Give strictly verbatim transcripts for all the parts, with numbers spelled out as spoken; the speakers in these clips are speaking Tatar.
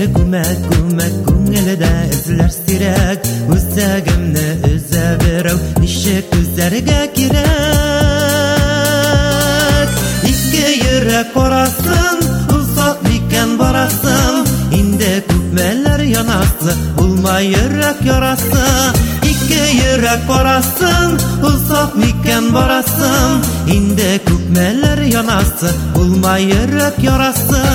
Күмәк, күмәк, күңелдә эзләр сирәк, үзәгемне өзә берәү, ничек үзләргә кирәк. Ике йөрәк арасын, узак микән барасым, инде күпмәләр янасы, булмай йөрәк ярасы. Ике йөрәк арасын, узак микән барасым, инде күпмәләр янасы, булмай йөрәк ярасы.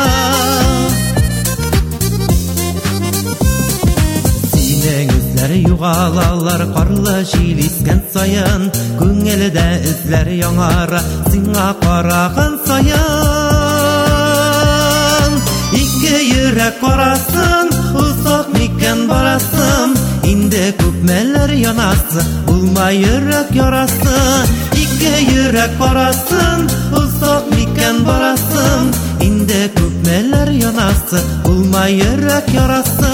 Югалалар карлы җил искән саен, күңелдә эзләр яңара, сиңа караган саен. Ике йөрәк арасын, узак микән барасым, инде күпмәләр янасы, булмай йөрәк ярасы. Ике йөрәк арасын, узак микән барасым, инде күпмәләр янасы, булмай йөрәк ярасы.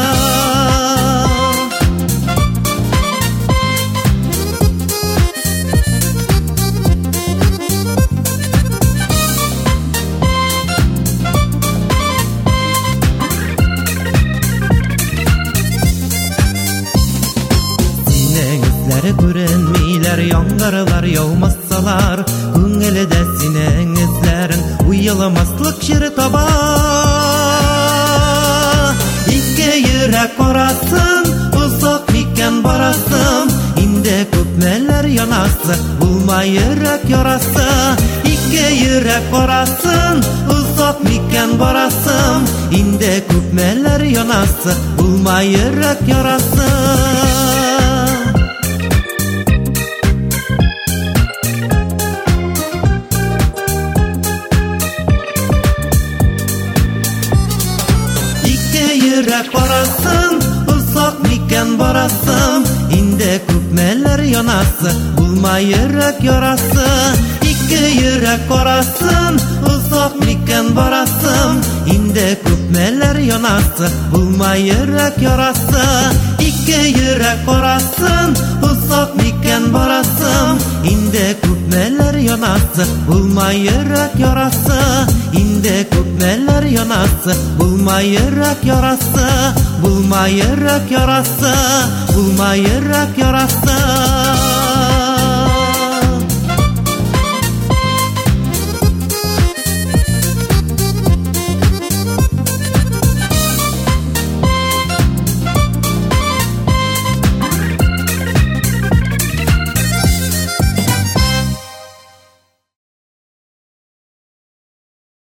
Күренмиләр, яңгырлар яумассалар, күңелдә синең эзләрең уйламаслык җир таба. Ике йөрәк арасын, узак микән барасым, инде күпмәләр янасы, булмай йөрәк ярасы. Ике йөрәк арасын, узак микән барасым, инде күпмәләр янасы, булмай йөрәк ярасы. Йөрәк арасын, узак микән барасым, инде күпмәләр янасы, булмай йөрәк ярасы. Ике йөрәк арасын, узак микән барасым, инде күпмәләр янасы, булмай йөрәк ярасы. Ике йөрәк арасын, узак микән барасым, инде күпмәләр янасы, булмай йөрәк ярасы. Инде күпмәләр янасы, булмай йөрәк ярасы, булмай йөрәк ярасы, булмай йөрәк ярасы.